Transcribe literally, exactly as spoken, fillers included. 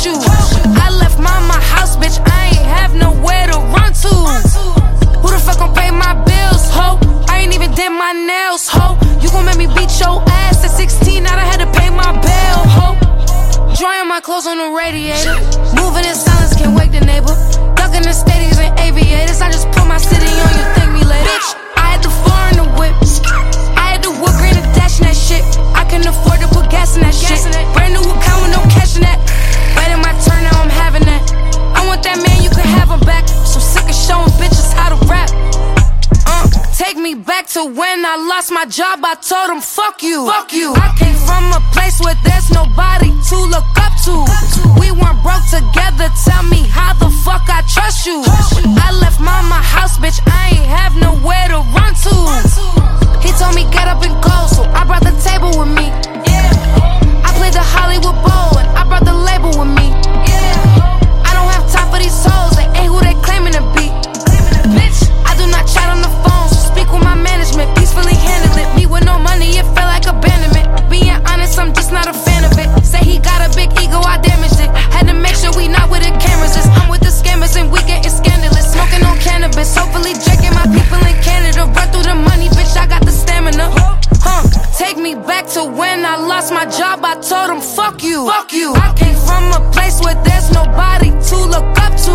you. I left mama house, bitch, I ain't have nowhere to run to. Who the fuck gon' pay my bills, ho? I ain't even did my nails, ho. You gon' make me beat your ass at sixteen, now I had to pay my bill, ho. Drying my clothes on the radiator. Moving in silence, can't wake the neighbor. Ducking the stadiums and aviators. I just put my city on, you thank me later. Bitch, I had the four in the whip. I had the wood grain and dash in that shit. I couldn't afford to put gas in that shit. Brand new account with no cash in that. Waiting my turn, now I'm having that. I want that man, you can have him back. So sick of showing bitches how to rap. Uh, take me back to when I lost my job. I told him, fuck you. Fuck you. I came from a place where there's nobody to look up to. We weren't broke together. Tell me how the fuck I trust you. I left mama house, bitch. I ain't have nowhere to run to. He told me get up and go, so I brought the table with me. I played the Hollywood Bowl and I brought the label with me. I don't have time for these hoes. They ain't who they claiming to be. Bitch, I do not chat on the phone, so speak with my management. Peacefully handle it. Me with no money, it felt like abandonment. Being honest, I'm just not a fan of it. Say he got a big ego, I damaged it. Had to make sure we not with the cameras. Just I'm with the scammers and we getting scandalous. Smoking on cannabis, hopefully drinking my people in Canada. Run through the money, bitch, I got the stamina. Huh, take me back to when I lost my job. I told him, fuck you. Fuck you. I came from a place where there's nobody to look up to.